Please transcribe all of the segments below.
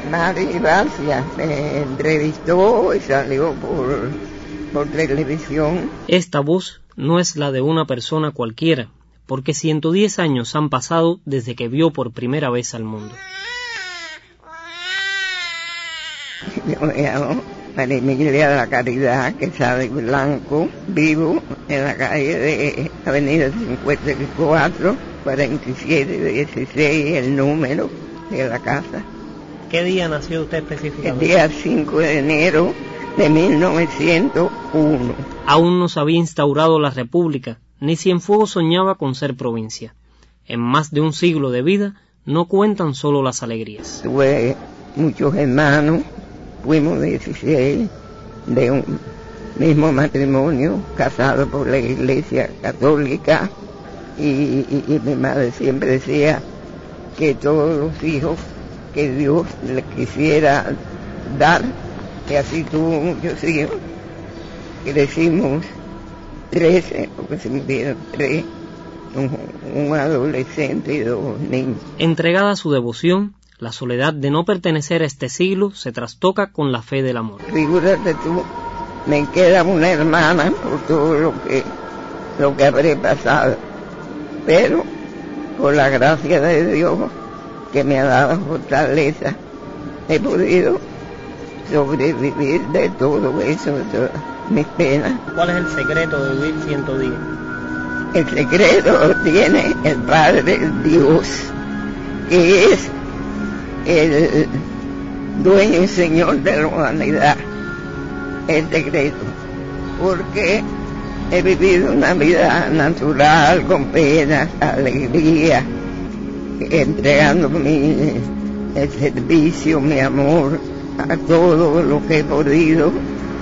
Mari Gracia me entrevistó y salió por televisión. Esta voz no es la de una persona cualquiera, porque 110 años han pasado desde que vio por primera vez al mundo. Yo me llamo María Emilia de la Caridad Quesada Blanco, vivo en la calle de Avenida 54, 4716, el número de la casa. ¿Qué día nació usted específicamente? El día 5 de enero de 1901. Aún no se había instaurado la República, ni Cienfuegos soñaba con ser provincia. En más de un siglo de vida no cuentan solo las alegrías. Tuve muchos hermanos, fuimos 16 de un mismo matrimonio, casados por la Iglesia Católica, y mi madre siempre decía que todos los hijos que Dios le quisiera dar, que así tuvo muchos hijos, crecimos 13, porque se murieron 3, un adolescente y 2 niños. Entregada a su devoción, la soledad de no pertenecer a este siglo se trastoca con la fe del amor. Figúrate tú, me queda una hermana por todo lo que habré pasado, pero por la gracia de Dios que me ha dado fortaleza, he podido sobrevivir de todo eso, de todas mis penas. ¿Cuál es el secreto de vivir 110? El secreto lo tiene el Padre Dios, que es el dueño y señor de la humanidad. El secreto, porque he vivido una vida natural, con penas, alegría, entregando el servicio, mi amor, a todo lo que he podido,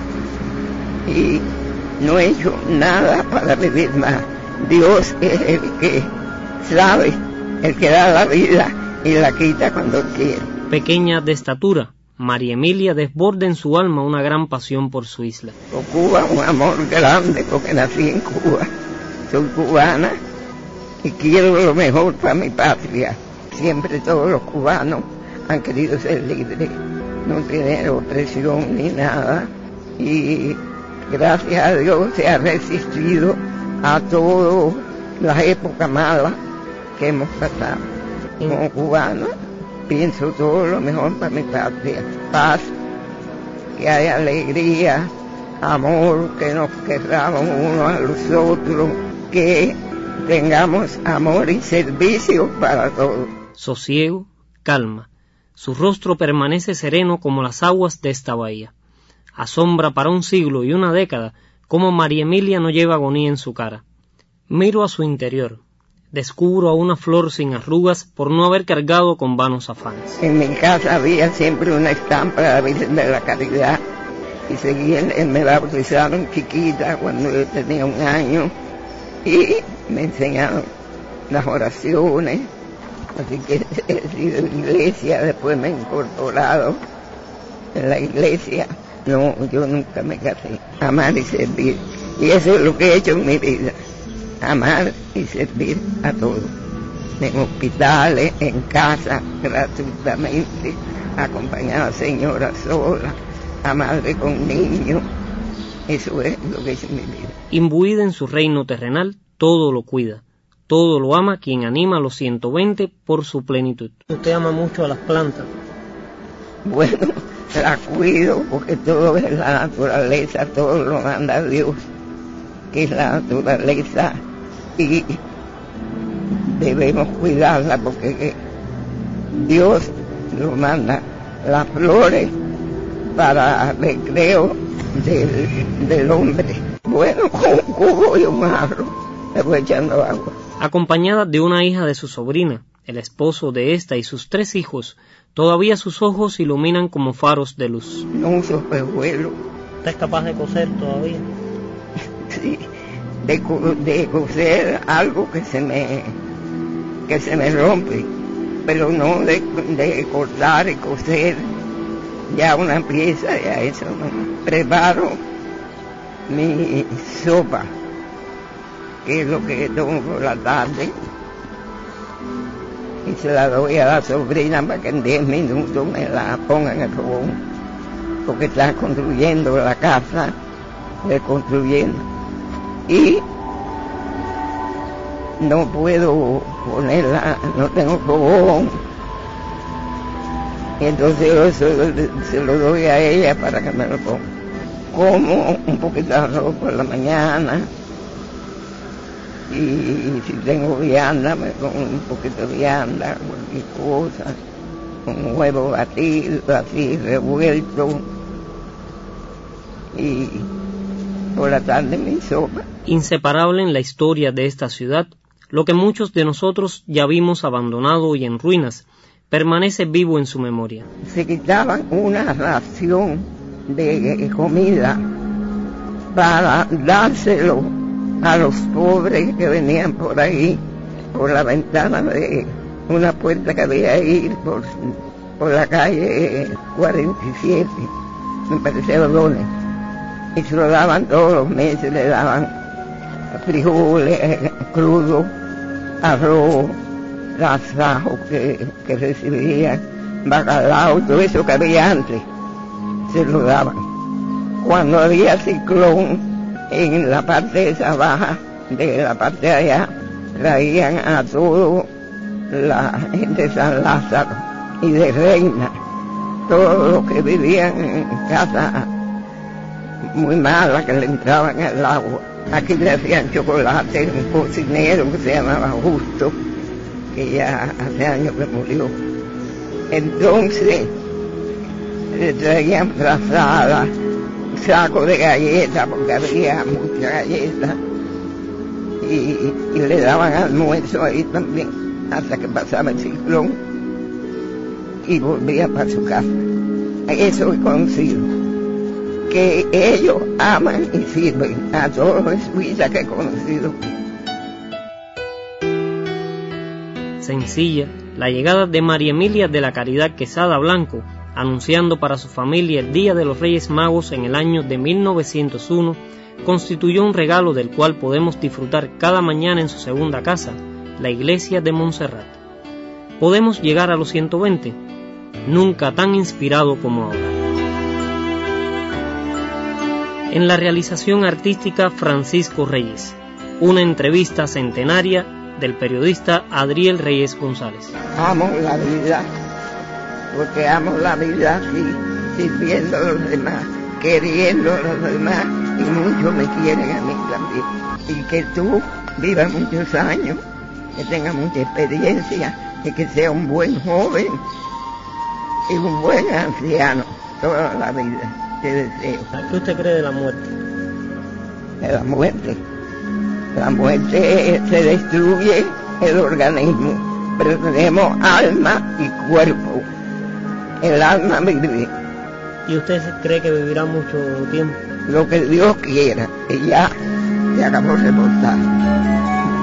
y no he hecho nada para vivir más. Dios es el que sabe, el que da la vida y la quita cuando quiere. Pequeña de estatura, María Emilia desborda en su alma una gran pasión por su isla. Por Cuba, un amor grande, porque nací en Cuba, soy cubana y quiero lo mejor para mi patria. Siempre todos los cubanos han querido ser libres, no tener opresión ni nada, y gracias a Dios se ha resistido a todas las épocas malas que hemos pasado. Como cubano pienso todo lo mejor para mi patria, paz, que haya alegría, amor, que nos querramos unos a los otros, que tengamos amor y servicio para todos. Sosiego, calma. Su rostro permanece sereno como las aguas de esta bahía. Asombra para un siglo y una década cómo María Emilia no lleva agonía en su cara. Miro a su interior. Descubro a una flor sin arrugas por no haber cargado con vanos afanes. En mi casa había siempre una estampa de la Virgen de la Caridad, y me bautizaron chiquita cuando yo tenía 1 año, y me enseñaron las oraciones. Así que he sido iglesia, después me he incorporado en la iglesia. No, yo nunca me casé. Amar y servir. Y eso es lo que he hecho en mi vida. Amar y servir a todos. En hospitales, en casa, gratuitamente, acompañada a señora sola, a madre con niños. Eso es lo que he hecho en mi vida. Imbuida en su reino terrenal, todo lo cuida. Todo lo ama quien anima a los 120 por su plenitud. ¿Usted ama mucho a las plantas? Bueno, la cuido porque todo es la naturaleza, todo lo manda Dios, que es la naturaleza, y debemos cuidarla porque Dios lo manda. Las flores para recreo del hombre. Bueno, con un cubo y un jarro le voy echando agua. Acompañada de una hija de su sobrina, el esposo de esta y sus 3 hijos, todavía sus ojos iluminan como faros de luz. No uso espejuelo. ¿Usted es capaz de coser todavía? Sí, de coser algo que se me rompe, pero no de cortar y coser ya una pieza, ya eso no. Preparo mi sopa, que es lo que tomo por la tarde, y se la doy a la sobrina para que en 10 minutos me la ponga en el fogón, porque están construyendo la casa, reconstruyendo, y no puedo ponerla, no tengo fogón, entonces se lo doy a ella para que me lo ponga. Como un poquito de arroz por la mañana, y si tengo vianda me pongo un poquito de vianda, cualquier cosa, un huevo batido, así revuelto, y por la tarde mi sopa. Inseparable en la historia de esta ciudad, lo que muchos de nosotros ya vimos abandonado y en ruinas, permanece vivo en su memoria. Se quitaban una ración de comida para dárselo a los pobres que venían por ahí, por la ventana de una puerta que había ahí por la calle 47, me parece Odones, y se lo daban todos los meses, le daban frijoles crudos, arroz, agasajo que recibían, bacalao, todo eso que había antes, se lo daban. Cuando había ciclón, en la parte esa baja, de la parte de allá, traían a toda la gente de San Lázaro y de Reina, todos los que vivían en casa muy mala, que le entraban el agua. Aquí le hacían chocolate, un cocinero que se llamaba Justo, que ya hace años que murió. Entonces le traían frazadas, saco de galletas, porque había muchas galletas, y le daban almuerzo ahí también, hasta que pasaba el ciclón, y volvía para su casa. Eso he conocido, que ellos aman y sirven a todos los jesuitas que he conocido. Sencilla, la llegada de María Emilia de la Caridad Quesada Blanco, anunciando para su familia el Día de los Reyes Magos en el año de 1901, constituyó un regalo del cual podemos disfrutar cada mañana en su segunda casa, la iglesia de Montserrat. Podemos llegar a los 120, nunca tan inspirado como ahora. En la realización artística Francisco Reyes, una entrevista centenaria del periodista Adriel Reyes González. Amo la vida, porque amo la vida así, sirviendo a los demás, queriendo a los demás, y muchos me quieren a mí también. Y que tú vivas muchos años, que tengas mucha experiencia, y que sea un buen joven y un buen anciano toda la vida, te deseo. ¿Qué usted cree de la muerte? De la muerte. La muerte se destruye el organismo, pero tenemos alma y cuerpo. El alma vive. ¿Y usted cree que vivirá mucho tiempo? Lo que Dios quiera, y ya se acabó el reportaje.